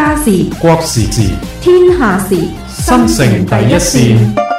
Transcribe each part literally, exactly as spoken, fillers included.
家事、 國時事、 天下事， 新城第一線。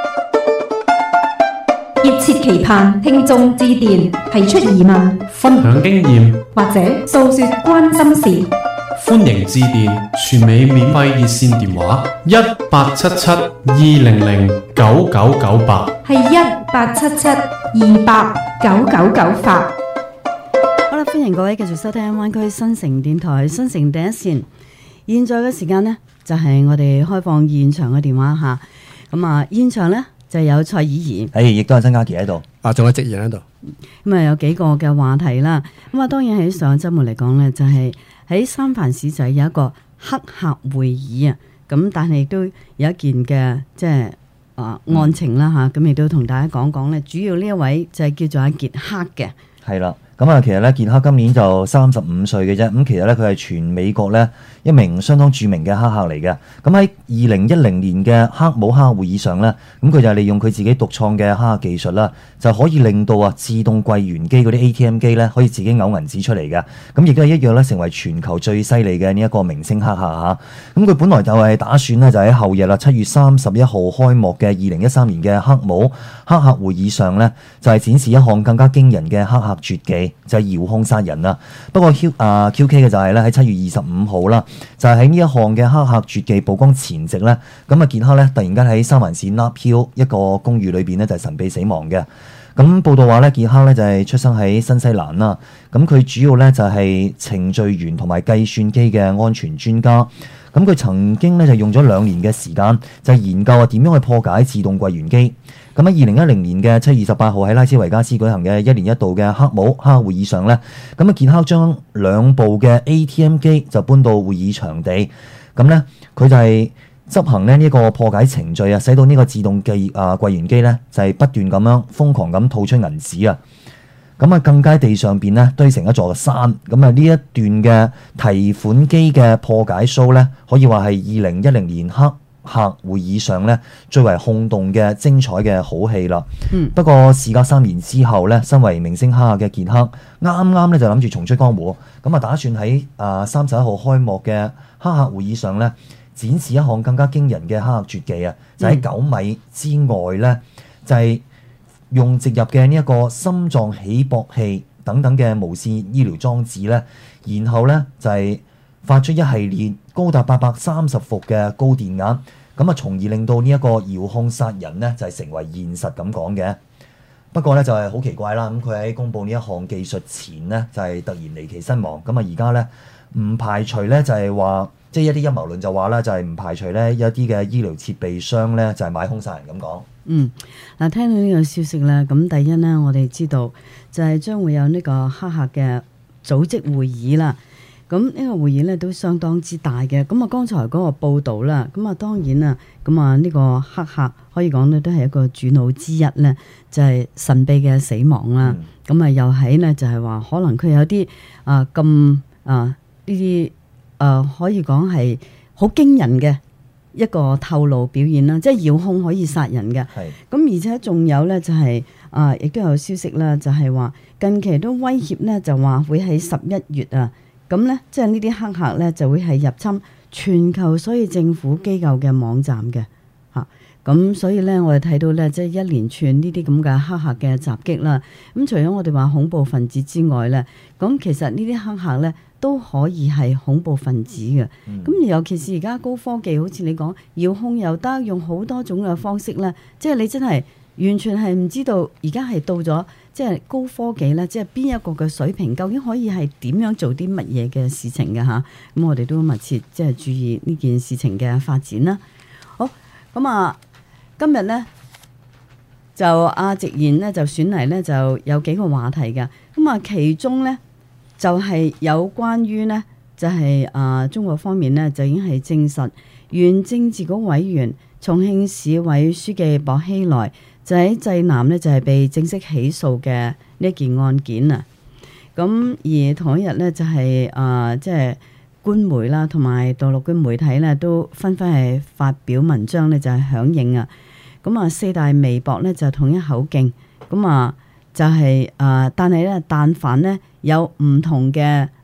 熱切期盼聽眾致電，提出疑問、 分享經驗或者訴說關心事。 歡迎致電全美免費熱線電話一八七七二零零九九九八， 係一八七七二八九九九八。 好啦，歡迎各位繼續收聽灣區新城電台新城第一線。現在嘅時間呢，就係、是、我哋開放現場嘅電話吓。咁啊，現場呢，就有蔡以儀， 誒，亦都有曾嘉琪喺度， 啊，仲有職員喺度。 咁啊，有幾個嘅話題啦。咁啊，當然喺上週末嚟講呢，就係、是、喺三藩市仔有一個黑客會議啊。咁但係亦都有一件嘅即係啊案情啦吓。咁亦都同大家講講呢，主要呢一位就係叫做阿傑克嘅。 係啦。咁啊，其實咧，傑克今年就三十五歲嘅啫。咁其實咧，佢係全美國咧一名相當著名嘅黑客嚟嘅。咁喺二零一零年嘅黑帽黑客會議上咧，咁佢就係利用佢自己獨創嘅黑客技術啦，就可以令到啊自動櫃員機嗰啲 A T M 機咧可以自己嘔銀紙出嚟嘅。咁亦都係一樣咧，成為全球最犀利嘅呢一個明星黑客嚇。咁佢本來就係打算咧，就喺後日啦，七月三十一號開幕嘅二零一三年嘅黑帽黑客會議上咧，就係展示一項更加驚人嘅黑客絕技。就係遙控殺人啦。不過 Q 啊 Q K 嘅就係咧喺七月二十五號啦，就係喺呢一項嘅黑客絕技曝光前夕咧，咁啊傑克咧突然間喺三藩市 Nob Hill 一個公寓裏邊咧就係神秘死亡嘅。咁報道話咧，傑克咧就係出生喺新西蘭啦。咁佢主要咧就係程序員同埋計算機嘅安全專家。咁佢曾經咧就用咗兩年嘅時間，就係研究啊點樣去破解自動櫃員機。咁喺二零一零年嘅七月二十八號喺拉斯維加斯舉行嘅一年一度嘅黑帽黑客會議上咧，咁啊傑克將兩部嘅 A T M 機就搬到會議場地。咁咧佢就係執行咧呢個破解程序啊，使到呢個自動記啊櫃員機咧就係不斷咁樣瘋狂咁吐出銀紙啊。咁啊更加地上邊咧堆成一座山。咁啊呢一段嘅提款機嘅破解 show 咧，可以話係二零一零年黑客會議上咧最為轟動嘅精彩嘅好戲啦。嗯，不過事隔三年之後咧，身為明星黑客嘅傑克啱啱咧就諗住重出江湖，咁啊打算喺啊三十一號開幕嘅黑客會議上咧展示一項更加驚人嘅黑客絕技啊！就喺九米之外咧，就係、是、用植入嘅呢一個心臟起搏器等等嘅無線醫療裝置咧，然後咧就係、是、發出一系列高達八百三十伏嘅高電壓，咁啊，從而令到呢一個遙控殺人呢，就係成為現實咁講嘅。不過呢，就係好奇怪啦，咁佢喺公佈呢一項技術前呢，就係突然離奇身亡。咁啊而家呢，唔排除呢，就係話，即係一啲陰謀論就話啦，就係唔排除呢，有一啲嘅醫療設備商呢，就係買兇殺人咁講。嗯， 嗱，聽到呢個消息呢，咁第一呢，我哋知道就係將會有呢個黑客嘅組織會議啦。咁呢個會議咧都相當之大嘅。咁啊，剛才嗰個報導啦，咁啊當然啊，咁啊呢個黑客可以講咧都係一個主腦之一咧，就係、是、神秘嘅死亡啦。咁啊、嗯、又喺呢，就係話可能佢有啲啊咁啊呢啲啊可以講係好驚人嘅一個透露表現啦，即係遙控可以殺人嘅。係。咁而且仲有咧就係、是、啊，亦都有消息啦，就係話近期都威脅咧，就話會喺十一月啊。咁咧，即係呢啲黑客咧就會係入侵全球所有政府機構嘅網站嘅嚇。咁、啊、所以咧，我哋睇到咧，即係一連串呢啲咁嘅黑客嘅襲擊啦。咁除咗我哋話恐怖分子之外咧，咁其實呢啲黑客咧都可以係恐怖分子嘅。咁、嗯、尤其是而家高科技，好似你講遙控又得，用好多種嘅方式咧，即係你真係完全係唔知道而家係到咗。即係高科技咧，即係邊一個嘅水平，究竟可以係點樣做啲乜嘢嘅事情嘅吓？咁我哋都密切即係注意呢件事情嘅發展啦。好，咁啊，今日咧就阿直言咧就選嚟咧就有幾個話題嘅。咁啊，其中咧就係、是、有關於咧就係、是、啊中國方面咧就已經係證實原政治局委員、重慶市委書記薄熙來。就喺濟南呢，就係被正式起訴嘅呢件案件啊。咁而同一日呢，就係啊，即係官媒啦，同埋大陸嘅媒體呢，都紛紛係發表文章呢，就係響應啊。咁啊，四大微博呢，就統一口徑。咁啊，就係啊，但係咧，但凡呢有唔同嘅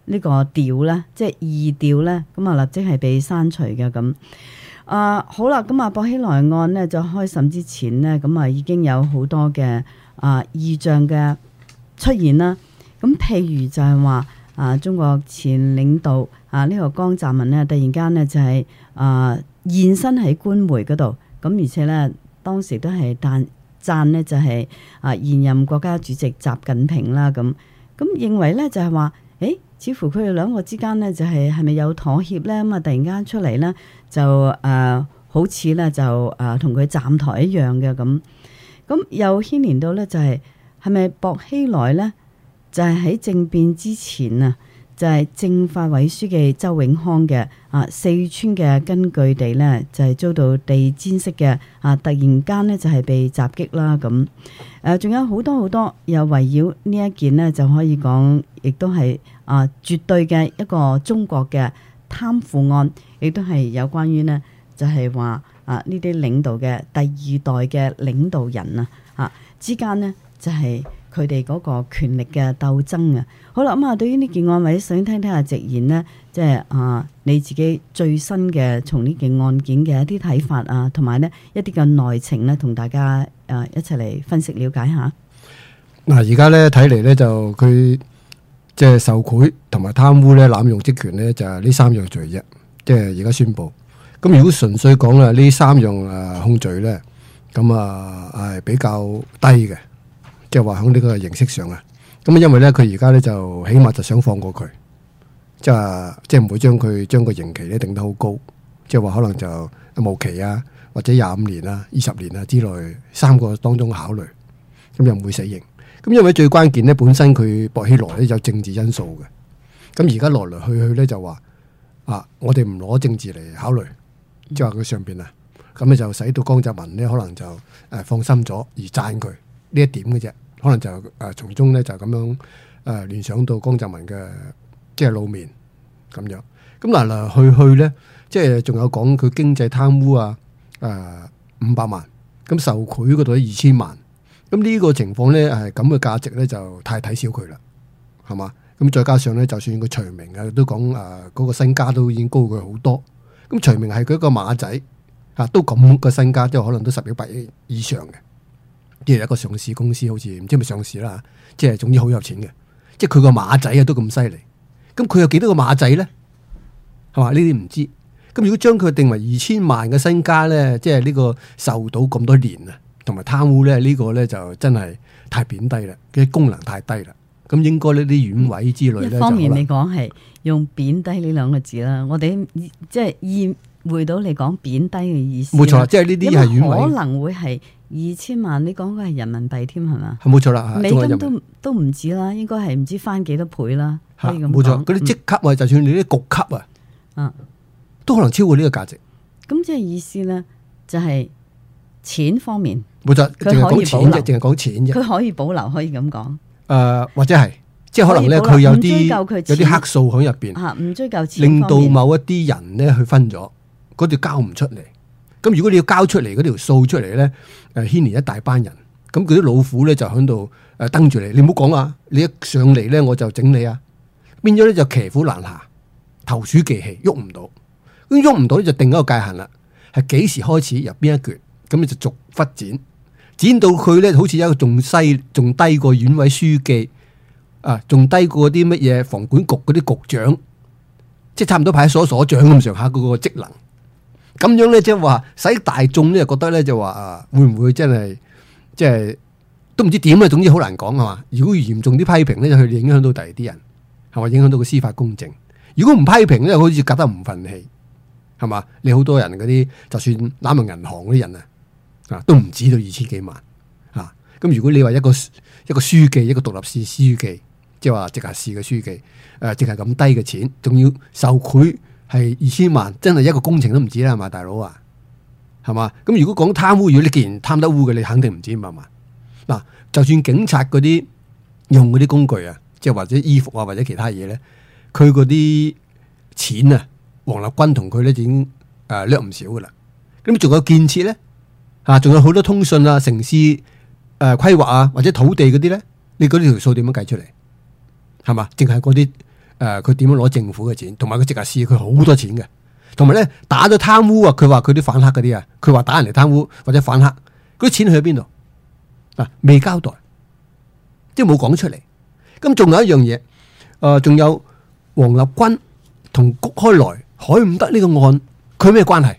呢個調咧，即係二調咧，咁啊立即係被刪除嘅咁。啊好啦，咁啊薄熙來案呢，就開審之前呢，咁啊已經有好多嘅啊異象嘅出現啦。咁譬如就係話啊中國前領導啊呢、這個江澤民呢，突然間呢，就係、是、啊現身喺官媒嗰度，咁而且呢，當時都係讚讚呢就係、是、啊現任國家主席習近平啦咁，咁認為呢，就係話誒似乎佢哋兩個之間呢，就係係咪有妥協呢？咁啊突然間出嚟呢，就誒、呃、好似呢，就誒同佢站台一樣嘅咁，咁又牽連到呢，就係係咪薄熙來呢？就係喺政變之前啊，就係、是、政法委書記周永康嘅啊四川嘅根據地呢，就係、是、遭到地毯式嘅啊突然間呢，就係、是、被襲擊啦咁，誒仲有好多好多又圍繞呢一件呢，就可以講，亦都係啊絕對嘅一個中國嘅貪腐案，亦都係有關於呢，就係話啊呢啲領導嘅第二代嘅領導人啊啊之間呢，就係、是。佢哋嗰個權力嘅鬥爭啊，好啦咁啊，對於呢件案，或者想聽聽下直言呢，即係啊你自己最新嘅從呢件案件嘅一啲睇法啊，同埋呢一啲嘅內情呢，同大家誒一齊嚟分析了解下。 嗱，而家呢睇嚟呢，就佢即係受賄同埋貪污呢，濫用職權呢，就係呢三樣罪啫，即係而家宣布。咁如果純粹講啦，呢三樣誒控罪呢，咁啊係比較低嘅。即係話喺呢個形式上啊，咁因為咧佢而家咧就起碼就想放過佢，即係即係唔會將佢將個刑期咧定得好高，即係話可能就無期啊，或者廿五年啊、二十年啊之內三個當中考慮，咁又唔會死刑。咁因為最關鍵咧，本身佢薄熙來咧有政治因素嘅，咁而家來來去去咧就話啊，我哋唔攞政治嚟考慮，即係話佢上邊啊，咁咧就使到江澤民咧可能就誒放心咗而讚佢。呢一點嘅啫，可能就誒、呃、從中咧就咁樣誒聯、呃、想到江澤民嘅即係露面咁樣。咁嗱嗱去去咧，即係仲有講佢經濟貪污啊，誒五百萬，咁受賄嗰度二千萬。咁呢個情況咧係咁嘅價值咧就太睇小佢啦，係嘛？咁再加上咧，就算佢除名啊，都講誒嗰個身家都已經高佢好多。咁除名係佢一個馬仔啊，都咁個身家，即係可能都十幾百億以上嘅。即係一個上市公司，好似唔知係咪上市啦，即係總之好有錢嘅。即係佢個馬仔啊，都咁犀利。咁佢有幾多個馬仔咧？係嘛？呢啲唔知。咁如果將佢定為二千萬嘅身家咧，即係呢個受到咁多年啊，同埋貪污咧，呢個咧就真係太貶低啦，嘅功能太低啦。咁應該呢啲縣委之類咧， 一方面你講係用貶低呢兩個字啦，我哋即係意會到你講貶低嘅意思。 冇錯，即係呢啲係縣委可能會係。二千萬，你講嘅係人民幣添係嘛？ 係冇錯啦， 美金都都唔止啦，應該係唔知翻幾多倍啦。可以咁講。 冇錯，嗰啲職級啊，嗯、就算你啲局級啊，啊，都可能超過呢個價值。 咁即係意思咧，就係、是、錢方面， 冇錯，佢可以保留，淨係講錢啫。 佢可以保留，可以咁講。誒、 呃，或者係，即係可能咧，佢有啲有啲黑數喺入邊， 嚇唔追究錢， 令到某一啲人咧去分咗，嗰條交唔出嚟。咁如果你要交出嚟嗰條數出嚟咧，誒牽連一大班人，咁佢啲老虎咧就喺度誒瞪住你，你唔好講啊！你一上嚟咧我就整你啊！變咗咧就騎虎難下，投鼠忌器，喐唔到，咁喐唔到咧就定一個界限啦，係幾時開始由邊一橛，咁你就逐忽剪，剪到佢咧好似一個仲細仲低過縣委書記啊，仲低過啲乜嘢房管局嗰啲局長，即係差唔多派出所所長咁上下嗰個職能。咁樣咧，即係話使大眾咧覺得咧就話啊，會唔會真係即係都唔知點啊？總之好難講係嘛。如果嚴重啲批評咧，就去影響到第二啲人，係嘛？影響到個司法公正。如果唔批評咧，好似覺得唔憤氣，係嘛？你好多人嗰啲，就算攬埋銀行嗰啲人啊，啊都唔止到二千幾萬啊。咁如果你話一個一個書記，一個獨立市書記，即係話直轄市嘅書記，誒、呃，淨係咁低嘅錢，仲要受賄。係二千萬，真係一個工程都唔止啦，係嘛，大佬啊，係嘛？咁如果講貪污，如果你既然貪得污嘅，你肯定唔止五百萬。嗱，就算警察嗰啲用嗰啲工具啊，即係或者衣服啊，或者其他嘢咧，佢嗰啲錢啊，王立軍同佢咧已經誒掠唔少噶啦。咁仲有建設咧，啊，仲有好多通訊啊、城市誒規劃啊，或者土地嗰啲咧，你嗰條數點樣計出嚟？係嘛？淨係嗰啲誒佢點樣攞政府嘅錢，同埋佢直係試佢好多錢嘅，同埋咧打咗貪污啊！佢話佢啲反黑嗰啲啊，佢話打人嚟貪污或者反黑，嗰啲錢去咗邊度啊？未交代，即係冇講出嚟。咁仲有一樣嘢，誒、呃、仲有王立軍同谷開來、海伍德呢個案，佢咩關係？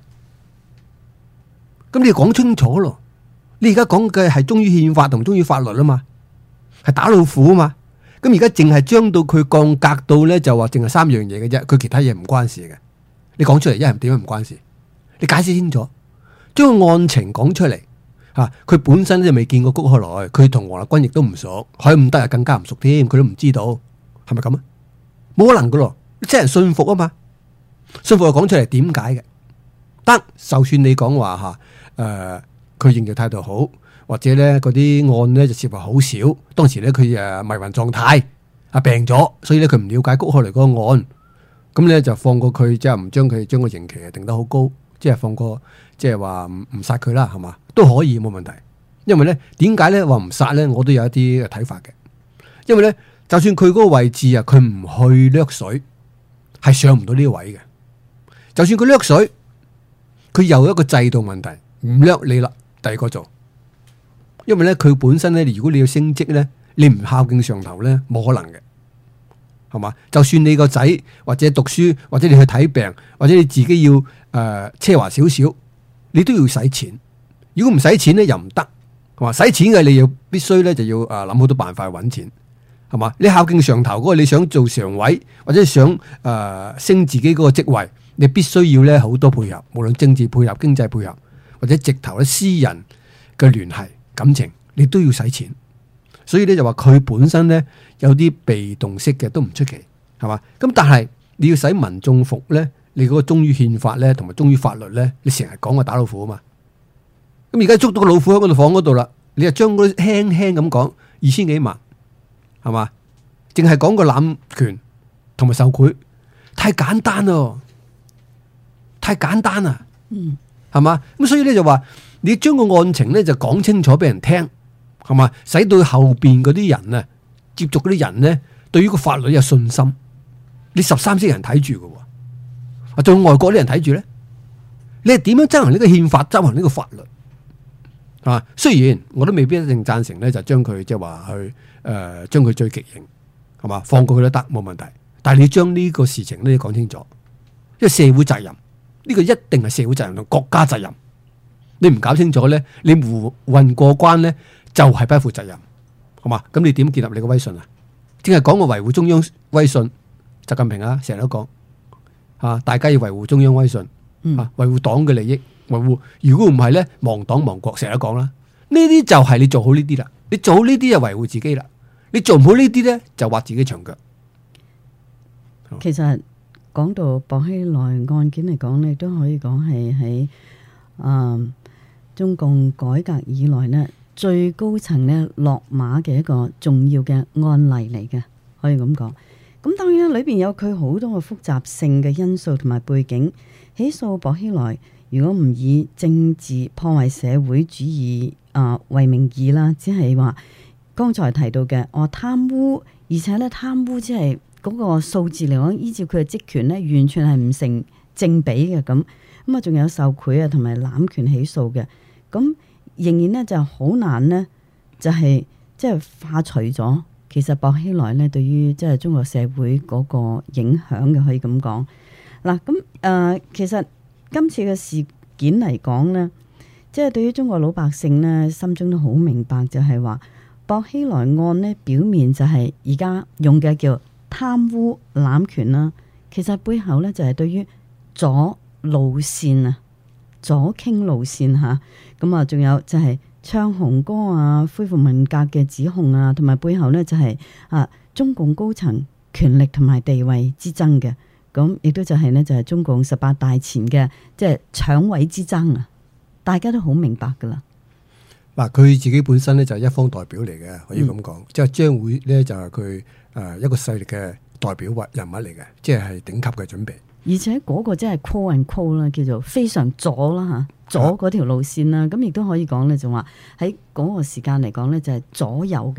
咁你講清楚咯！你而家講嘅係忠於憲法同忠於法律啊嘛，係打老虎啊嘛。咁而家淨係將到佢降格到咧，就話淨係三樣嘢嘅啫，佢其他嘢唔關事嘅。你講出嚟，一係點樣唔關事？你解釋清楚，將個案情講出嚟嚇。佢、啊、本身就未見過谷開來，佢同王立軍亦都唔熟，海伍德係更加唔熟添，佢都唔知道，係咪咁啊？冇可能噶咯，即係人信服啊嘛，信服就講出嚟點解嘅得？就算你講話嚇誒。呃佢認罪態度好，或者咧嗰啲案咧就涉及好少。當時咧佢誒迷魂狀態啊病咗，所以咧佢唔了解谷開來嗰個案，咁咧就放過佢，即係唔將佢將個刑期定得好高，即係放過，即係話唔唔殺佢啦，係嘛都可以冇問題。因為咧點解咧話唔殺咧？我都有一啲睇法嘅。因為咧就算佢嗰個位置啊，佢唔去掠水，係上唔到呢個位嘅。就算佢掠水，佢又有一個制度問題，唔掠你啦。第二個做，因為咧佢本身咧，如果你要升職咧，你唔孝敬上頭咧，冇可能嘅，係嘛？就算你個仔或者讀書，或者你去睇病，或者你自己要誒、呃、奢華少少，你都要使錢。如果唔使錢咧，又唔得，係嘛？使錢嘅你要必須咧就要誒諗好多辦法去搵錢，係嘛？你孝敬上頭嗰個，你想做常委或者想誒、呃、升自己嗰個職位，你必須要咧好多配合，無論政治配合、經濟配合。或者直頭咧私人嘅聯繫感情，你都要使錢，所以咧就話佢本身咧有啲被動式嘅都唔出奇，係嘛？咁但係你要使民眾服咧，你嗰個忠於憲法咧，同埋忠於法律咧，你成日講個打老虎啊嘛。咁而家捉到個老虎喺嗰度房嗰度啦，你就將嗰啲輕輕咁講二千幾萬，係嘛？淨係講個濫權同埋受賄，太簡單咯，太簡單啊！嗯。係嘛？咁所以咧就話你將個案情咧就講清楚俾人聽，係嘛？使到後邊嗰啲人啊，接觸嗰啲人咧，對於個法律有信心。你十三億人睇住嘅，啊，仲有外國啲人睇住咧，你係點樣執行呢個憲法，執行呢個法律？係嘛？雖然我都未必一定贊成咧，就將佢即係話去誒，將佢最極刑，係嘛？放過佢都得，冇問題。但係你將呢個事情咧講清楚，因為社會責任。呢個一定係社會責任同國家責任，你唔搞清楚咧，你胡混過關咧就係不負責任，好嘛？咁你點建立你個威信啊？淨係講個維護中央威信，習近平啊成日都講啊，大家要維護中央威信，啊維護黨嘅利益，維護如果唔係咧亡黨亡國，成日都講啦。呢啲就係你做好呢啲啦，你做好呢啲就維護自己啦，你做唔好呢啲咧就挖自己牆腳。 其實。講到薄熙來案件嚟講咧，都可以講係喺誒中共改革以來呢最高層呢落馬嘅一個重要嘅案例嚟嘅，可以咁講。咁當然裏邊有佢好多嘅複雜性嘅因素同埋背景。起訴薄熙來，如果唔以政治破壞社會主義啊、呃、為名義啦，只係話剛才提到嘅我貪污，而且咧貪污即係。嗰個數字嚟講，依照佢嘅職權咧，完全係唔成正比嘅咁。咁啊，仲有受賄啊，同埋濫權起訴嘅。咁仍然咧就好難呢，就係即係化除咗其實薄熙來咧對於即係中國社會嗰個影響嘅，可以咁講。嗱，咁誒，其實今次嘅事件嚟講呢，即係對於中國老百姓呢，心中都好明白，就係話薄熙來案呢，表面就係而家用嘅叫貪污濫權啦，其實背後咧就係對於左路線啊、左傾路線吓，咁啊，仲有就係唱紅歌啊、恢復文革嘅指控啊，同埋背後咧就係啊中共高層權力同埋地位之爭嘅，咁亦都就係呢，就係中共十八大前嘅即係搶位之爭啊，大家都好明白噶啦。 嗱，佢自己本身咧就係一方代表嚟嘅，可以咁講，即係將會咧就係佢。誒一個勢力嘅代表或人物嚟嘅，即係頂級嘅準備。 而且嗰個真係 call and call 啦，叫做非常左啦嚇，左嗰條路線啦。咁亦都可以講咧，就話喺嗰個時間嚟講咧，就係左右嘅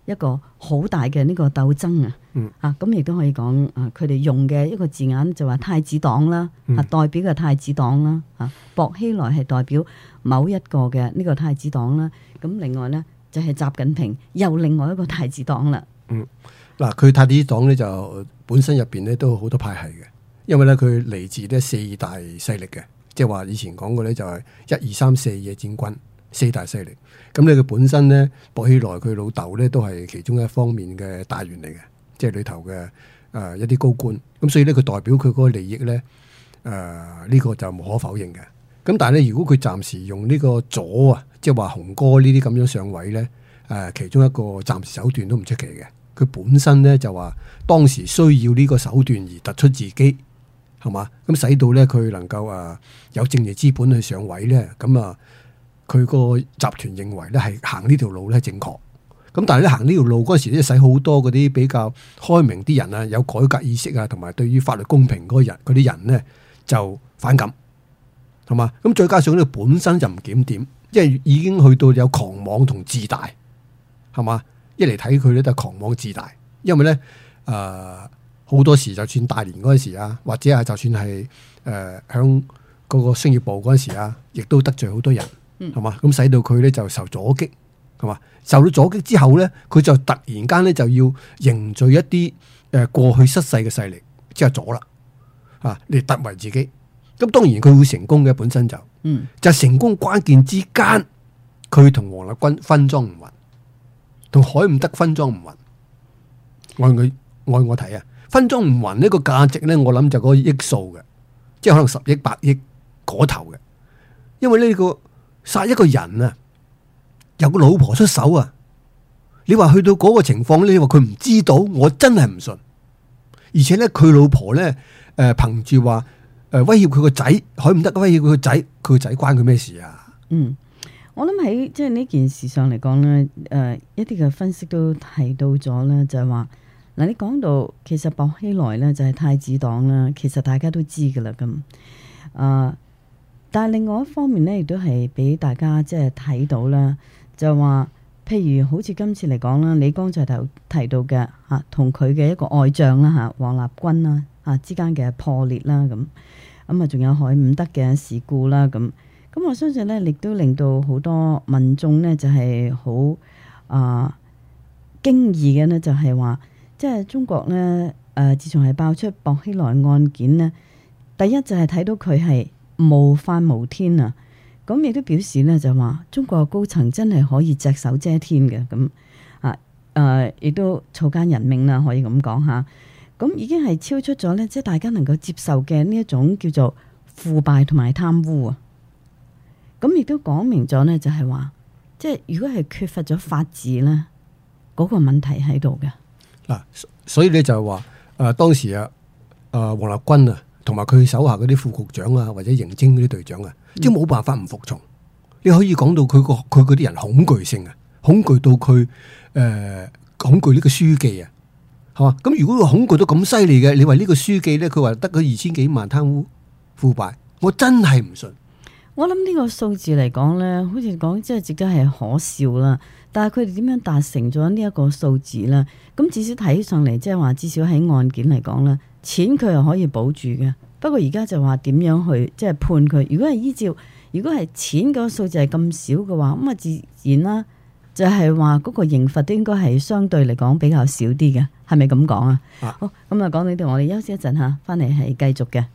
一個好大嘅呢個鬥爭啊。 嗯、 啊，咁亦都可以講啊，佢哋用嘅一個字眼就話太子黨啦， 嗯、 啊代表嘅太子黨啦，啊薄熙來係代表某一個嘅呢個太子黨啦。咁另外咧就係習近平又另外一個太子黨啦。 嗯，嗱，佢太子黨咧就本身入邊咧都好多派系嘅，因為咧佢嚟自呢四大勢力嘅，即係話以前講過咧就係一二三四野戰軍四大勢力。咁咧佢本身咧薄熙來佢老豆咧都係其中一方面嘅大員嚟嘅。即係裏頭嘅誒一啲高官，咁所以咧佢代表佢嗰個利益咧，誒、呃、呢、這個就無可否認嘅。咁但係咧，如果佢暫時用呢個左啊，即係話洪哥呢啲咁樣上位咧，誒、呃、其中一個暫時手段都唔出奇嘅。佢本身咧就話當時需要呢個手段而突出自己，係嘛？咁使到咧佢能夠誒、呃、有政治資本去上位咧，咁啊佢個集團認為咧係行呢條路咧正確。咁但係咧行呢條路嗰時咧，使好多嗰啲比較開明啲人啊，有改革意識啊，同埋對於法律公平嗰人嗰啲人咧就反感，係嘛？咁再加上呢本身就唔檢點，即係已經去到有狂妄同自大，係嘛？一嚟睇佢咧都係狂妄自大，因為咧誒好多時就算大連嗰陣時啊，或者係就算係誒響嗰個商業部嗰陣時啊，亦都得罪好多人，係嘛？咁使到佢咧就受阻擊。係嘛？受到阻擊之後咧，佢就突然間咧就要凝聚一啲誒過去失勢嘅勢力，即係左啦，啊嚟突圍自己。咁當然佢會成功嘅，本身就，嗯，就成功關鍵之間，佢同王立軍分贓唔勻，同海伍德分贓唔勻。按佢按我睇啊，分贓唔勻呢個價值咧，我諗就嗰個億數嘅，即係可能十億、百億嗰頭嘅。因為呢個殺一個人啊，有個老婆出手啊！你話去到嗰個情況，你話佢唔知道，我真係唔信。而且咧，佢老婆咧，誒，憑住話誒威脅佢個仔，海伍德威脅佢個仔，佢個仔關佢咩事啊？ 嗯，我諗喺即係呢件事上嚟講咧，誒、呃，一啲嘅分析都提到咗咧，就係話嗱，你講到其實薄熙來咧就係太子黨啦，其實大家都知噶啦咁，啊、呃，但係另外一方面咧，亦都係俾大家即係睇到啦。就話，譬如好似今次嚟講啦，你剛才提提到嘅嚇，同佢嘅一個外將啦嚇，王立軍啦嚇之間嘅破裂啦咁，咁啊仲有海伍德嘅事故啦咁，咁我相信咧，亦都令到好多民眾呢就係好啊驚異嘅呢，就係話，即係中國呢，誒、呃，自從係爆出薄熙來案件呢，第一就係睇到佢係無法無天啊！咁亦都表示咧，就話中國嘅高層真係可以隻手遮天嘅咁啊！誒，亦都草菅人命啦，可以咁講嚇。咁已經係超出咗咧，即係大家能夠接受嘅呢一種叫做腐敗同埋貪污啊！咁亦都講明咗呢，就係話，即係如果係缺乏咗法治咧，嗰個問題喺度嘅。 嗱，所以咧就係話誒當時啊，誒王立軍啊，同埋佢手下嗰啲副局長啊，或者營偵嗰啲隊長啊。即係冇辦法唔服從，你可以講到佢個佢嗰啲人恐懼性啊，恐懼到佢誒、呃、恐懼呢個書記啊，係嘛？咁如果佢恐懼到咁犀利嘅，你話呢個書記咧，佢話得嗰二千幾萬貪污腐敗，我真係唔信。 我諗呢個數字嚟講咧，好似講即係值得係可笑啦。但係佢哋點樣達成咗呢一個數字咧？咁至少睇上嚟，即係話至少喺案件嚟講咧，錢佢係可以保住嘅。不過而家就話點樣去即係判佢？如果係依照，如果係錢嗰個數字係咁少嘅話，咁啊自然啦，就係話嗰個刑罰都應該係相對嚟講比較少啲嘅，係咪咁講啊？好，咁啊講到呢度，我哋休息一陣嚇，翻嚟係繼續嘅。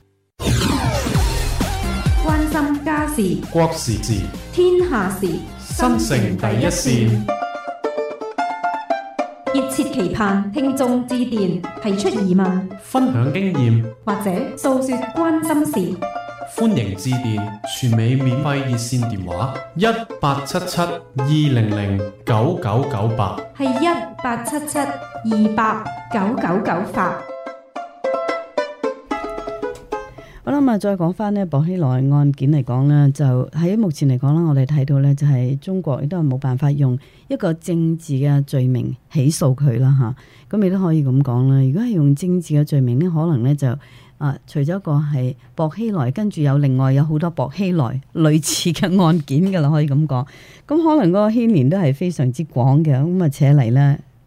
關心家事、 國時事、 天下事， 新城第一線。 熱切期盼聽眾致電提出疑問， 分享經驗， 或者訴說關心事。 歡迎致電全美免費熱線電話一八七七二零零九九九八， 係一八七七二八九九九八。 好啦，咁啊，再講翻呢薄熙來案件嚟講呢，就喺目前嚟講啦，我哋睇到呢，就係中國亦都係冇辦法用一個政治嘅罪名起訴佢啦吓，咁亦都可以咁講啦。如果係用政治嘅罪名呢，可能呢就啊，除咗一個係薄熙來，跟住有另外有好多薄熙來類似嘅案件噶啦，可以咁講。咁可能嗰個牽連都係非常之廣嘅。咁啊，扯嚟呢，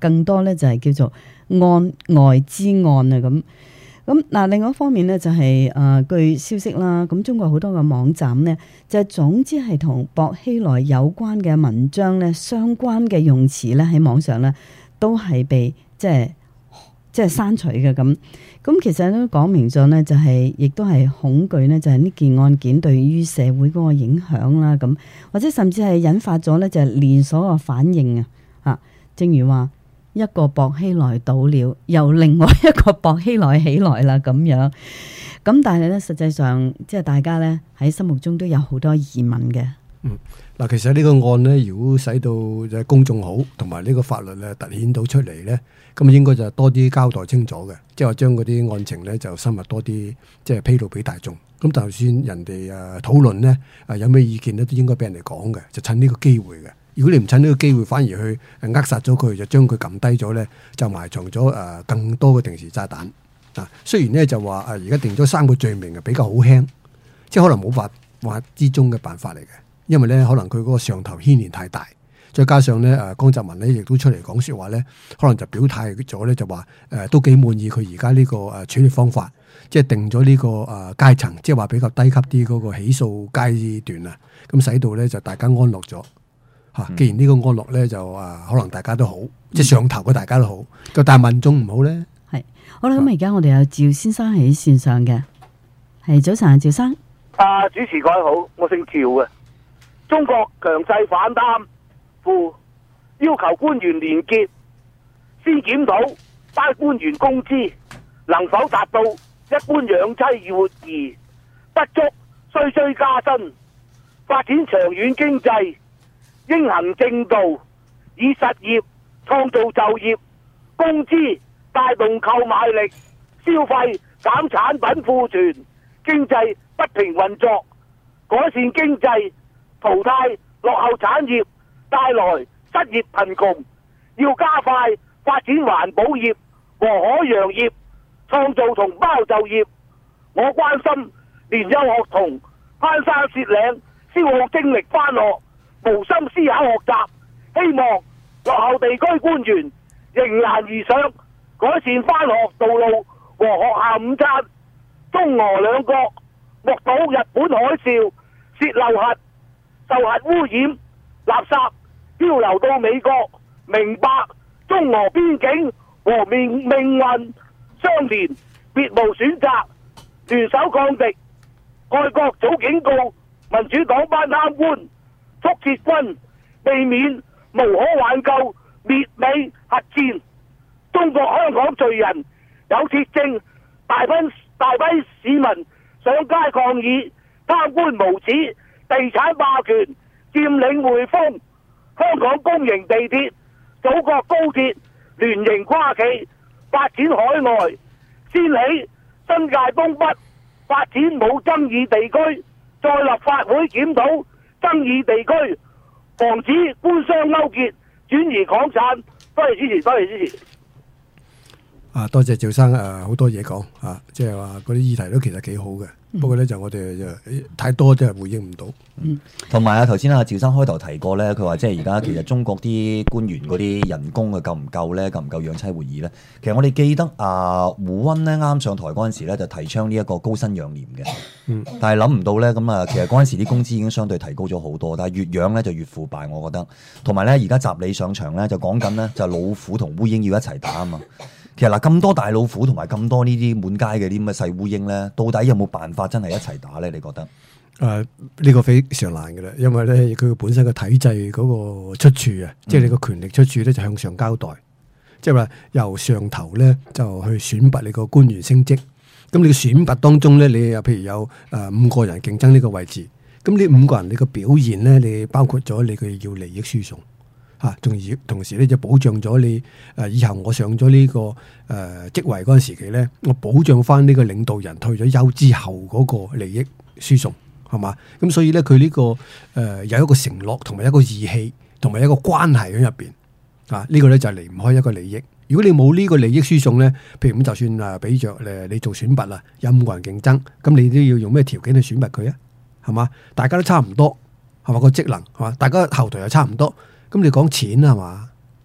更多咧就係叫做案外之案啊咁。咁嗱，另外一方面咧就係、是、誒、呃、據消息啦，咁中國好多個網站呢，就總之係同薄熙來有關嘅文章咧，相關嘅用詞咧喺網上咧都係被即係即係刪除嘅咁。咁其實都講明咗呢，就係、是、亦都係恐懼呢，就係、是、呢件案件對於社會嗰個影響啦，咁或者甚至係引發咗呢，就係、是、連鎖嘅反應啊！啊，正如話。一個薄熙來倒了，又另外一個薄熙來起來啦咁樣。咁但係咧，實際上即係大家咧喺心目中都有好多疑問嘅。 嗯，嗱，其實呢個案咧，如果使到就公眾好，同埋呢個法律咧凸顯到出嚟咧，咁應該就多啲交代清楚嘅，即係話將嗰啲案情咧就深入多啲，即係披露俾大眾。咁就算人哋誒討論咧，誒有咩意見咧，都應該俾人哋講嘅，就趁呢個機會嘅。如果你唔趁呢個機會，反而去扼殺咗佢，就將佢撳低咗咧，就埋藏咗誒更多嘅定時炸彈。啊，雖然咧就話誒而家定咗三個罪名，係比較好輕，即係可能冇法法之中嘅辦法嚟嘅，因為咧可能佢嗰個上頭牽連太大，再加上咧誒江澤民咧亦都出嚟講説話咧，可能就表態咗咧就話誒、呃、都幾滿意佢而家呢個誒處理方法，即係定咗呢個誒階層，即係話比較低級啲嗰個起訴階段啊，咁使到咧就大家安樂咗。嚇！既然呢個安樂咧就啊，可能大家都好，即係上頭嘅大家都好，就但係民眾唔好咧。係好啦，咁而家我哋有趙先生喺線上嘅，係早晨啊，趙生。 啊，主持各位好，我姓趙嘅。中國強勢反貪腐，要求官員廉潔，先檢討班官員工資能否達到一般養妻活兒，不足須須加薪，發展長遠經濟。應行正道，以實業創造就業，工資帶動購買力，消費減產品庫存，經濟不平運作，改善經濟，淘汰落後產業，帶來失業貧窮。要加快發展環保業和海洋業，創造同胞就業。我關心年幼學童攀山涉嶺，消耗精力返學，無心思考學習，希望落後地區官員迎難而上，改善返學道路和學校午餐。中俄兩國目睹日本海嘯，泄漏核、受核污染垃圾漂流到美國，明白中俄邊境和命命運相連，別無選擇，聯手抗敵。愛國早警告民主黨班貪官，速撤軍，避免無可挽救滅美核戰。中國香港罪人有鐵證，大批大批市民上街抗議，貪官無恥，地產霸權佔領匯豐，香港公營地鐵、祖國高鐵聯營跨企發展海外，先起新界東北發展冇爭議地區，再立法會檢討爭議地區，防止官商勾結轉移港產。多謝支持，多謝支持。 啊，多謝趙生誒，好多嘢講啊，即係話嗰啲議題都其實幾好嘅，嗯、不過咧就我哋就太多都係回應唔到。 嗯，同埋啊，頭先啊，趙生開頭提過咧，佢話即係而家其實中國啲官員嗰啲人工啊夠唔夠咧，夠唔夠養妻活兒咧？其實我哋記得啊，胡溫咧啱上台嗰陣時咧就提倡呢一個高薪養廉嘅，嗯，但係諗唔到咧咁啊，其實嗰陣時啲工資已經相對提高咗好多，但係越養咧就越腐敗，我覺得。同埋咧，而家習李上場咧就講緊咧就老虎同烏蠅要一齊打啊嘛。其實嗱，咁多大老虎同埋咁多呢啲滿街嘅啲咁嘅細烏蠅咧，到底有冇辦法真係一齊打咧？你覺得？誒、 呃，呢、這個非常難嘅啦，因為咧佢本身嘅體制嗰個出處啊，嗯、即係你個權力出處咧就向上交代，即係話由上頭咧就去選拔你個官員升職。咁你嘅選拔當中咧，你又譬如有誒、呃、五個人競爭呢個位置，咁呢五個人你個表現咧，你包括咗你嘅要利益輸送。嚇，仲而同時咧就保障咗你誒，以後我上咗呢、這個誒、呃、職位嗰陣時期咧，我保障翻呢個領導人退咗休之後嗰個利益輸送，係嘛？咁所以咧佢呢、這個誒、呃、有一個承諾同埋一個義氣同埋一個關係喺入邊啊，呢、這個咧就離唔開一個利益。如果你冇呢個利益輸送咧，譬如咁就算誒俾着誒你做選拔啦，有五個人競爭，咁你都要用咩條件去選拔佢啊？係嘛？大家都差唔多，係嘛個職能係嘛？大家後台又差唔多。咁你講錢係嘛？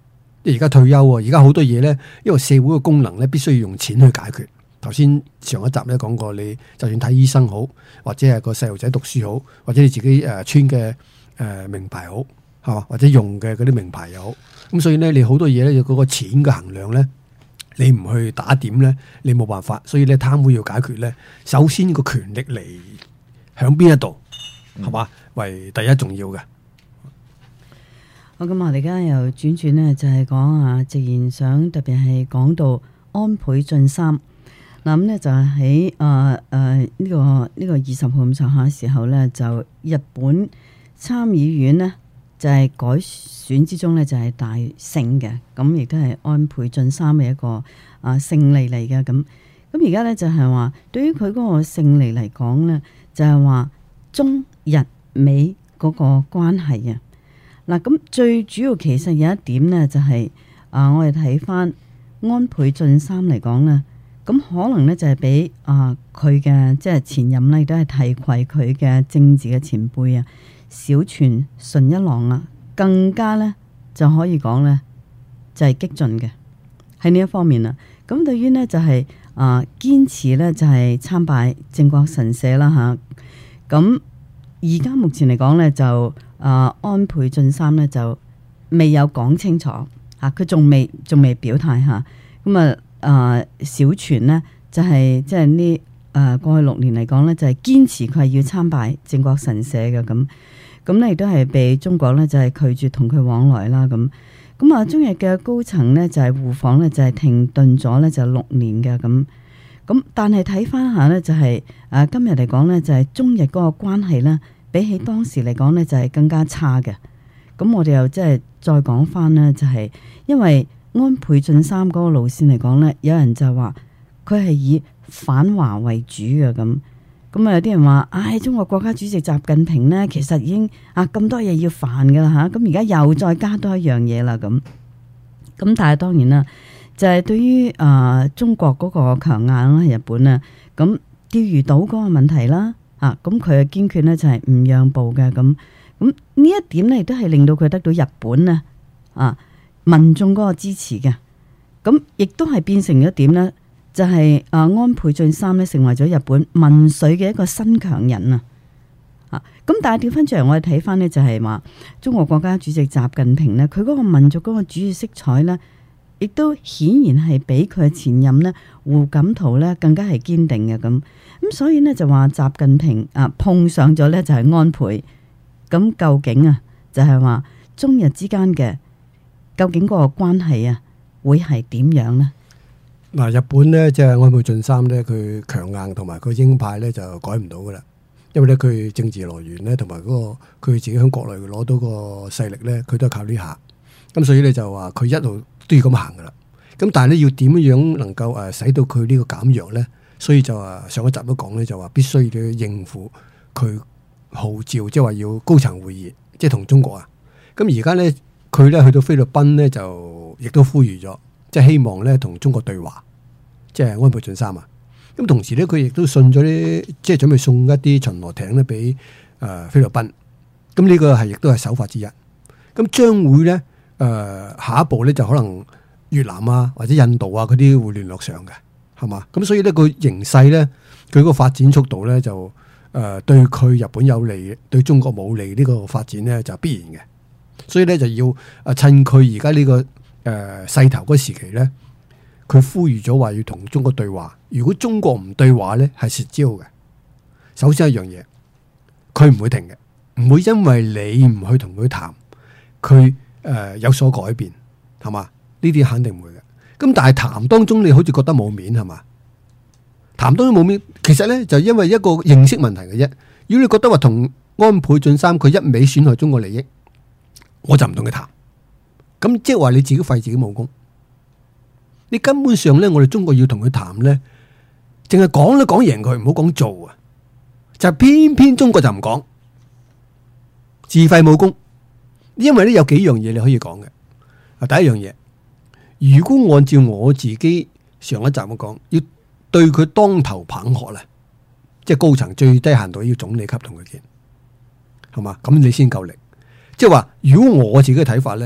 即係而家退休喎，而家好多嘢咧，因為社會嘅功能咧，必須要用錢去解決。頭先上一集咧講過，你就算睇醫生好，或者係個細路仔讀書好，或者你自己誒、呃、穿嘅誒、呃、名牌好，係嘛？或者用嘅嗰啲名牌又好，咁所以咧，你好多嘢咧，嗰個錢嘅衡量咧，你唔去打點咧，你冇辦法。所以咧，貪污要解決咧，首先個權力嚟響邊一度，係嘛、嗯、為第一重要嘅。 好，咁我哋而家又轉轉呢，就係講啊，直言想特別係講到安倍晉三嗱，咁呢就係喺誒誒呢個呢個二十號咁上下嘅時候呢，就日本參議院呢，就係改選之中呢，就係大勝嘅，咁亦都係安倍晉三嘅一個啊勝利嚟嘅。咁咁而家呢，就係話，對於佢嗰個勝利嚟講呢，就係話中日美嗰個關係啊。嗱，咁最主要其實有一點呢，就係、是、啊，我哋睇翻安倍晉三嚟講呢，咁可能呢，就係比啊佢嘅即係前任呢，亦都係提攜佢嘅政治嘅前輩啊，小泉純一郎啊，更加呢，就可以講呢，就係、是、激進嘅喺呢一方面啊。咁對於呢，就係、是、啊堅持呢，就係、是、參拜靖國神社啦嚇。咁而家目前嚟講呢，就啊、呃，安倍晉三呢就未有講清楚嚇，佢仲未仲未表態嚇。咁啊啊，小泉呢就係即係呢誒過去六年嚟講呢，就係、是、堅持佢係要參拜靖國神社嘅咁。咁呢亦都係被中國呢就係、是、拒絕同佢往來啦咁。咁啊，中日嘅高層呢就係、是、互訪呢就係、是、停頓咗呢就六年嘅咁。咁但係睇翻下呢，就係、是、啊今日嚟講呢，就係、是、中日嗰個關係呢，比起當時嚟講呢，就係更加差嘅。咁我哋又即係再講翻呢，就係因為安倍晉三嗰個路線嚟講呢，有人就話佢係以反華為主嘅咁。咁啊有啲人話，唉、哎，中國國家主席習近平呢，其實已經啊咁多嘢要煩噶啦吓，咁而家又再加多一樣嘢啦咁。咁但係當然啦，就係、是、對於啊、呃、中國嗰個強硬啦，日本啊，咁釣魚島嗰個問題啦。啊，咁佢嘅堅決呢就係唔讓步嘅咁，咁呢一點呢亦都係令到佢得到日本呢啊民眾嗰個支持嘅，咁亦都係變成咗點呢？就係、是、啊安倍晉三呢成為咗日本民粹嘅一個新強人啊！啊，咁但係調翻轉嚟，我哋睇翻呢，就係話中國國家主席習近平呢，佢嗰個民族嗰個主義色彩呢，亦都顯然係比佢嘅前任呢胡錦濤呢更加係堅定嘅咁。咁所以呢，就話習近平啊碰上咗呢，就係安倍，咁究竟啊就係話中日之間嘅究竟嗰個關係啊會係點樣呢？ 嗱，日本呢，即係安倍晉三呢，佢強硬同埋佢鷹派呢，就改唔到噶啦，因為呢，佢政治來源呢，同埋嗰個佢自己喺國內攞到個勢力呢，佢都係靠呢下，咁所以呢，就話佢一路都要咁行噶啦。咁但係呢，要點樣能夠誒使到佢呢個減弱呢？所以就話上一集都講咧，就話必須要應付佢號召，即係話要高層會議，即係同中國啊。咁而家咧，佢咧去到菲律賓咧，就亦都呼籲咗，即係希望咧同中國對話，即係安倍晉三啊。咁同時咧，佢亦都送咗啲，即係準備送一啲巡邏艇咧俾誒菲律賓。咁呢個係亦都係手法之一。咁將會咧誒、呃、下一步咧就可能越南啊或者印度啊嗰啲會聯絡上嘅。係嘛？咁所以呢個形勢咧，佢個發展速度咧就誒、呃、對佢日本有利，對中國冇利呢個發展咧就必然嘅。所以咧就要啊趁佢而家呢個誒勢、呃、頭嗰時期咧，佢呼籲咗話要同中國對話。如果中國唔對話咧，係蝕招嘅。首先一樣嘢，佢唔會停嘅，唔會因為你唔去同佢談，佢誒、呃、有所改變，係嘛？呢啲肯定唔會嘅。咁但係談當中你好似覺得冇面係嘛？談當中冇面，其實咧就因為一個認識問題嘅啫。如果你覺得話同安倍晉三佢一味損害中國利益，我就唔同佢談。咁即係話你自己廢自己武功。你根本上咧，我哋中國要同佢談咧，淨係講都講贏佢，唔好講做啊！就偏偏中國就唔講，自廢武功。因為咧有幾樣嘢你可以講嘅。啊，第一樣嘢。如果按照我自己上一集咁講，要對佢當頭棒喝咧，即係高層最低限度要總理級同佢見，係嘛？咁你先夠力。即係話，如果我自己嘅睇法咧，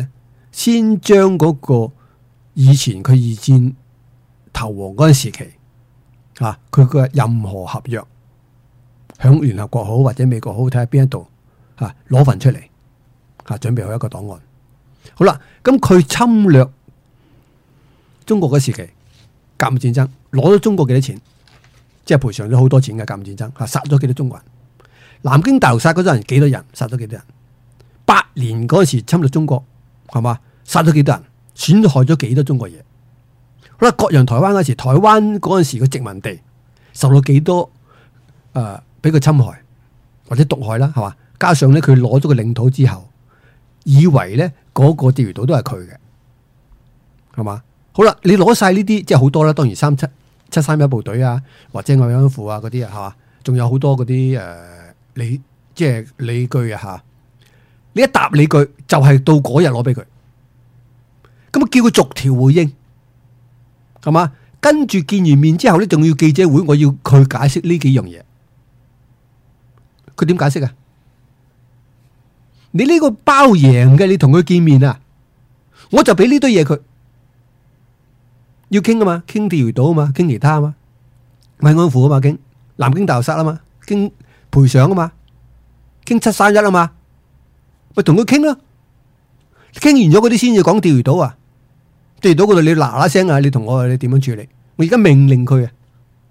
先將嗰個以前佢二戰投降嗰陣時期啊，佢嘅任何合約響聯合國好或者美國好，睇下邊一度啊攞份出嚟啊，準備好一個檔案。好啦，咁佢侵略中國嗰時期，甲午戰爭攞咗中國幾多錢？即係賠償咗好多錢嘅甲午戰爭吓，殺咗幾多中國人？南京大屠殺嗰陣人幾多人？殺咗幾多人？八年嗰時侵略中國係嘛？殺咗幾多人？損害咗幾多中國嘢？好啦，割讓台灣嗰時，台灣嗰陣時嘅殖民地受到幾多誒俾佢侵害或者毒害啦，係嘛？加上咧佢攞咗個領土之後，以為咧嗰個釣魚島都係佢嘅，係嘛？好啦，你攞晒呢啲，即係好多啦。當然三七七三一部隊啊，或者慰安婦啊嗰啲啊，係嘛？仲有好多嗰啲誒理即係理據啊吓。你一答理據就係、是、到嗰日攞俾佢，咁啊叫佢逐條回應，係嘛？跟住見完面之後咧，仲要記者會，我要佢解釋呢幾樣嘢。佢點解釋啊？你呢個包贏嘅，你同佢見面啊，我就俾呢堆嘢佢。要傾啊嘛，傾釣魚島啊嘛，傾其他啊嘛，慰安婦啊嘛，傾南京大屠殺啊嘛，傾賠償啊嘛，傾七三一啊嘛，咪同佢傾咯。傾完咗嗰啲先至講釣魚島啊，釣魚島嗰度你嗱嗱聲啊，你同我你點樣處理？我而家命令佢啊。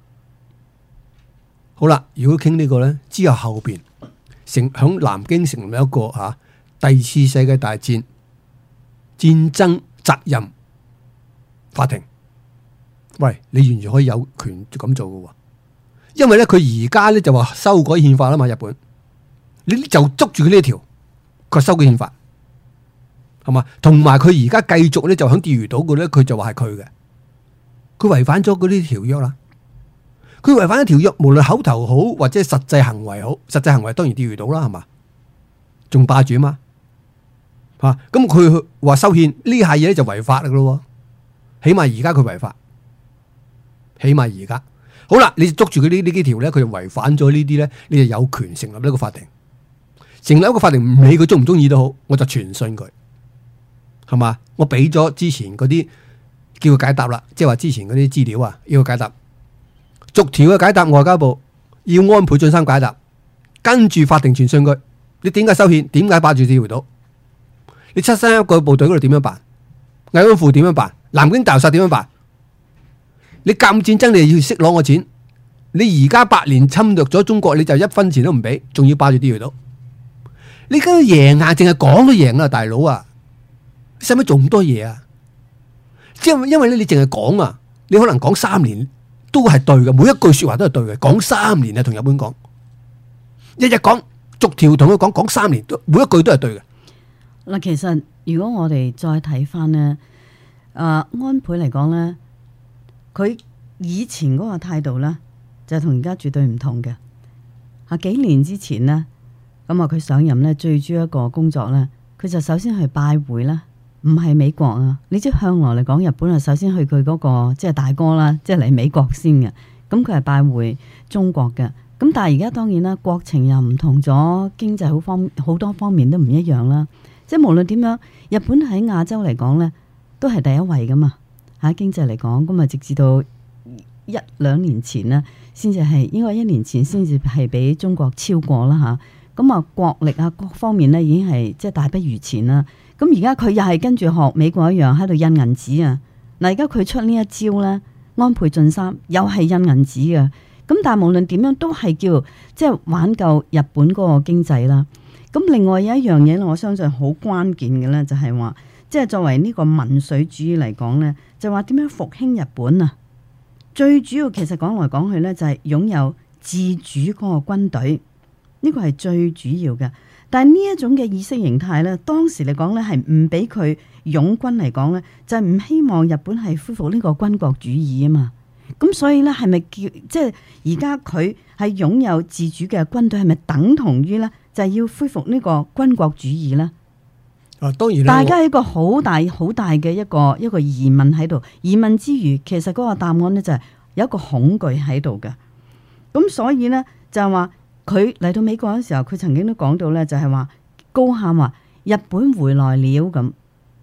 好啦，如果傾呢個咧，之後後邊成響南京成立一個吓、啊、第二次世界大戰戰爭責任法庭。喂，你完全可以有權咁做嘅，因為咧佢而家咧就話修改憲法啦嘛，日本，你就捉住佢呢一條，佢修改憲法，係嘛？同埋佢而家繼續咧就響釣魚島嗰度咧，佢就話係佢嘅，佢違反咗嗰啲條約啦。佢違反咗條約，無論口頭好或者實際行為好，實際行為當然釣魚島啦，係嘛？仲霸住啊嘛，吓咁佢話修憲呢下嘢咧就違法啦咯，起碼而家佢違法。起碼而家好啦，你捉住佢呢呢幾條咧，佢就違反咗呢啲咧，你就有權成立呢個法庭，成立一個法庭，唔理佢中唔中意都好，我就傳訊佢，係嘛？我俾咗之前嗰啲叫佢解答啦，即係話之前嗰啲資料啊，要佢解答，逐條嘅解答，外交部要安倍晉三解答，跟住法庭傳訊佢，你點解修憲？點解霸住釣魚島？你七三一個部隊嗰度點樣辦？慰安婦點樣辦？南京大屠殺點樣辦？你甲午戰爭你要識攞我錢，你而家八年侵略咗中國，你就一分錢都唔俾，仲要霸住釣魚島，你而家贏啊，淨係講都贏啦，大佬啊，使乜做咁多嘢啊？即係因為咧，你淨係講啊，你可能講三年都係對嘅，每一句說話都係對嘅，講三年啊，同日本講，日日講，逐條同佢講，講三年，每一句都係對嘅。 嗱，其實如果我哋再睇翻呢，誒、呃、安倍嚟講咧。佢以前嗰個態度呢，就同而家絕對唔同嘅。啊，幾年之前呢，咁啊佢上任呢，最主要一個工作呢，佢就首先去拜會啦，唔係美國啊。你知向來嚟講，日本啊首先去佢嗰個即係大哥啦，即係嚟美國先嘅。咁佢係拜會中國嘅。咁但係而家當然啦，國情又唔同咗，經濟好方好多方面都唔一樣啦。即係無論點樣，日本喺亞洲嚟講呢，都係第一位噶嘛。喺經濟嚟講，咁啊直至到一兩年前呢，先至係應該一年前先至係俾中國超過啦吓。咁啊國力啊各方面呢已經係即係大不如前啦。咁而家佢又係跟住學美國一樣喺度印銀紙啊。嗱，而家佢出呢一招呢，安倍晉三又係印銀紙嘅。咁但係無論點樣都係叫即係挽救日本嗰個經濟啦。咁另外有一樣嘢我相信好關鍵嘅呢，就係話。即係作為呢個民粹主義嚟講呢，就話點樣復興日本啊？最主要其實講來講去呢，就係擁有自主嗰個軍隊，呢個係最主要嘅。但係呢一種嘅意識形態呢，當時嚟講呢，係唔俾佢擁軍嚟講呢，就係唔希望日本係恢復呢個軍國主義啊嘛。咁所以呢，係咪叫即係而家佢係擁有自主嘅軍隊，係咪等同於呢？就係要恢復呢個軍國主義呢？ 啊，當然大家一個好大好大嘅一個一個疑問喺度，疑問之餘，其實嗰個答案呢，就係有一個恐懼喺度嘅。咁所以呢，就係話佢嚟到美國嘅時候，佢曾經都講到呢，就係話高喊話日本回來了咁。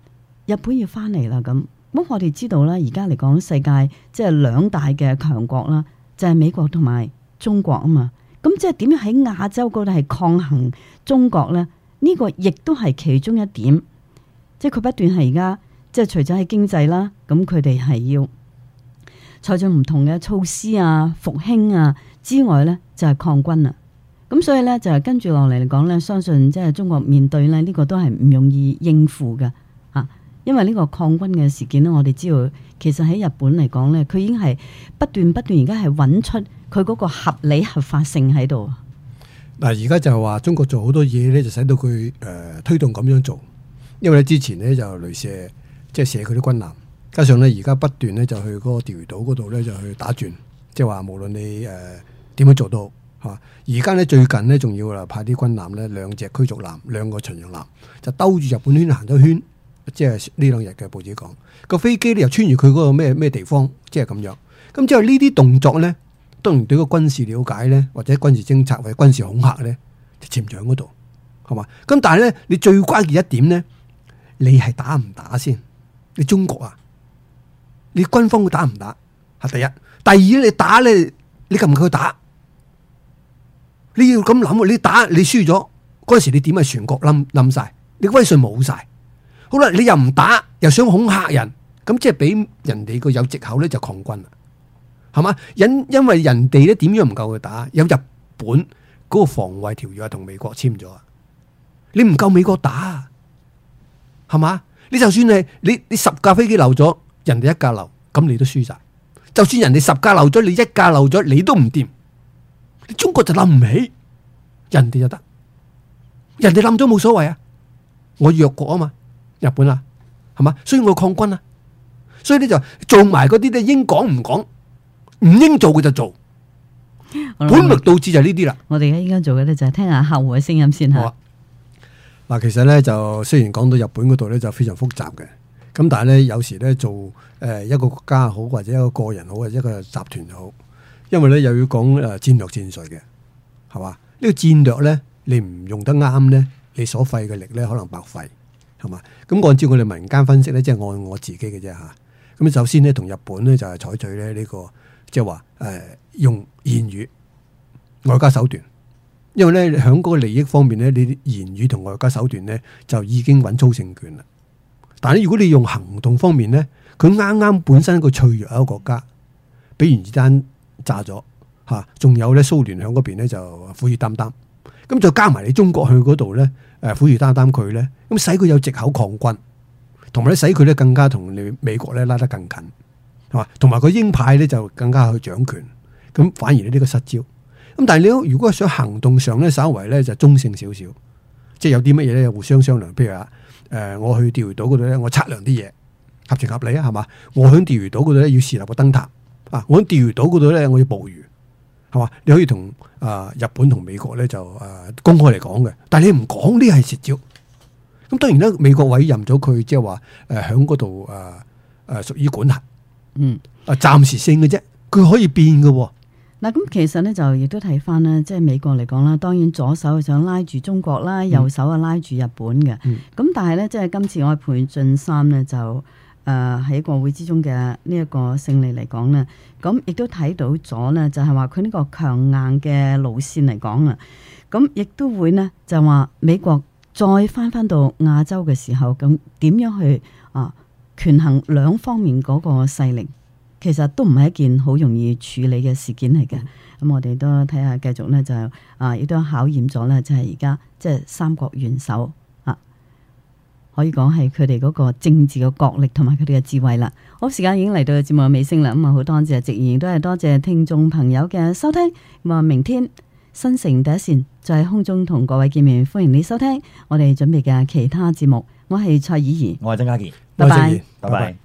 日本要翻嚟啦咁。咁我哋知道啦，而家嚟講世界即係兩大嘅強國啦，就係美國同埋中國啊嘛。咁即係點樣喺亞洲嗰度係抗衡中國咧？呢個亦都係其中一點。即係佢不斷係而家即係除咗喺經濟啦，咁佢哋係要採取唔同嘅措施啊、復興啊之外咧，就係抗軍啊。咁所以咧就係跟住落嚟嚟講咧，相信即係中國面對咧呢個都係唔容易應付嘅。因為呢個抗軍嘅事件咧，我哋知道其實喺日本嚟講咧，佢已經係不斷不斷而家係揾出佢嗰個合理合法性喺度。 嗱，而家就係話中國做好多嘢咧，就使到佢誒、呃、推動咁樣做。因為咧之前咧就雷射，即係射佢啲軍艦，加上咧而家不斷咧就去嗰個釣魚島嗰度咧就去打轉，即係話無論你誒點樣做到嚇。而家咧最近咧仲要啦派啲軍艦咧兩隻驅逐艦，兩個巡洋艦，就兜住日本圈行咗圈。即係呢兩日嘅報紙講個飛機咧又穿越佢嗰個咩咩地方，即係咁樣。咁之後呢啲動作咧，當然對個軍事了解咧，或者軍事偵察或者軍事恐嚇咧，就潛在喺嗰度，係嘛？咁但係咧，你最關鍵一點咧，你係打唔打先？你中國啊，你軍方會打唔打？係第一。第二你打咧，你夠唔夠打？你要咁諗，你打你輸咗嗰陣時，你點係全國冧冧晒？你威信冇晒。好啦，你又唔打，又想恐嚇人，咁即係俾人哋個有藉口咧就抗軍啦，係嘛？因因為人哋咧點樣唔夠佢打？有日本嗰個防衛條約同美國簽咗啊，你唔夠美國打，係嘛？你就算係你你十架飛機漏咗，人哋一架漏，咁你都輸晒。就算人哋十架漏咗，你一架漏咗，你都唔掂。你中國就冧唔起，人哋就得，人哋冧咗冇所謂啊，我弱國啊嘛。日本啊，係嘛？所以我抗軍啊，所以你就做埋嗰啲咧，應講唔講，唔應做嘅就做，本末倒置就係呢啲啦。 我哋而家應該做嘅咧就係聽下客戶嘅聲音先吓。 嗱，其實咧就雖然講到日本嗰度咧就非常複雜嘅，咁但係咧有時咧做誒一個國家好，或者一個個人好，或者一個集團好，因為咧又要講誒戰略戰術嘅，係嘛？呢個戰略咧你唔用得啱咧，你所費嘅力咧可能白費。係嘛？咁按照我哋民間分析咧，即係按我自己嘅啫嚇。咁首先咧，同日本咧就係採取咧呢個即係話誒用言語外交手段，因為咧喺嗰個利益方面咧，你言語同外交手段咧就已經穩操勝券啦。但係如果你用行動方面咧，佢啱啱本身一個脆弱一個國家，俾原子彈炸咗嚇，仲有咧蘇聯喺嗰邊咧就虎視眈眈，咁再加埋你中國去嗰度咧。誒虎視眈眈佢咧，咁使佢有藉口抗軍，同埋咧使佢咧更加同你美國咧拉得更近，係嘛？同埋個鷹派咧就更加去掌權，咁反而呢呢個失招。咁但係你如果想行動上咧，稍為咧就中性少少，即係有啲乜嘢咧互相商量。譬如話誒、呃，我去釣魚島嗰度咧，我測量啲嘢合情合理啊，係嘛？我喺釣魚島嗰度咧要設立個燈塔啊，我喺釣魚島嗰度咧我要捕魚。係嘛？你可以同啊、呃、日本同美國咧就誒、呃、公開嚟講嘅，但係你唔講呢係蝕招。咁當然啦，美國委任咗佢，即係話誒喺嗰度誒誒屬於管轄，嗯啊暫時性嘅啫，佢可以變嘅。 嗱，咁其實咧就亦都睇翻啦，即係美國嚟講啦，當然左手想拉住中國啦，右手啊拉住日本嘅。咁、嗯、但係咧，即係今次安倍晉三咧就。誒喺、呃、國會之中嘅呢一個勝利嚟講呢，咁亦都睇到咗呢，就係話佢呢個強硬嘅路線嚟講啊，咁亦都會呢，就話美國再翻翻到亞洲嘅時候，咁點樣去啊權衡兩方面嗰個勢力，其實都唔係一件好容易處理嘅事件嚟嘅。咁、嗯、我哋都睇下繼續呢，就啊亦都考驗咗呢，就係而家即係三國元首。可以講係佢哋嗰個政治嘅角力同埋佢哋嘅智慧啦。好，時間已經嚟到節目嘅尾聲啦。咁啊，好多謝直言，亦都係多謝聽眾朋友嘅收聽。咁啊，明天新城第一線在空中同各位見面，歡迎你收聽我哋準備嘅其他節目。我係蔡綺儀， 我係曾家健， 拜拜， 拜拜。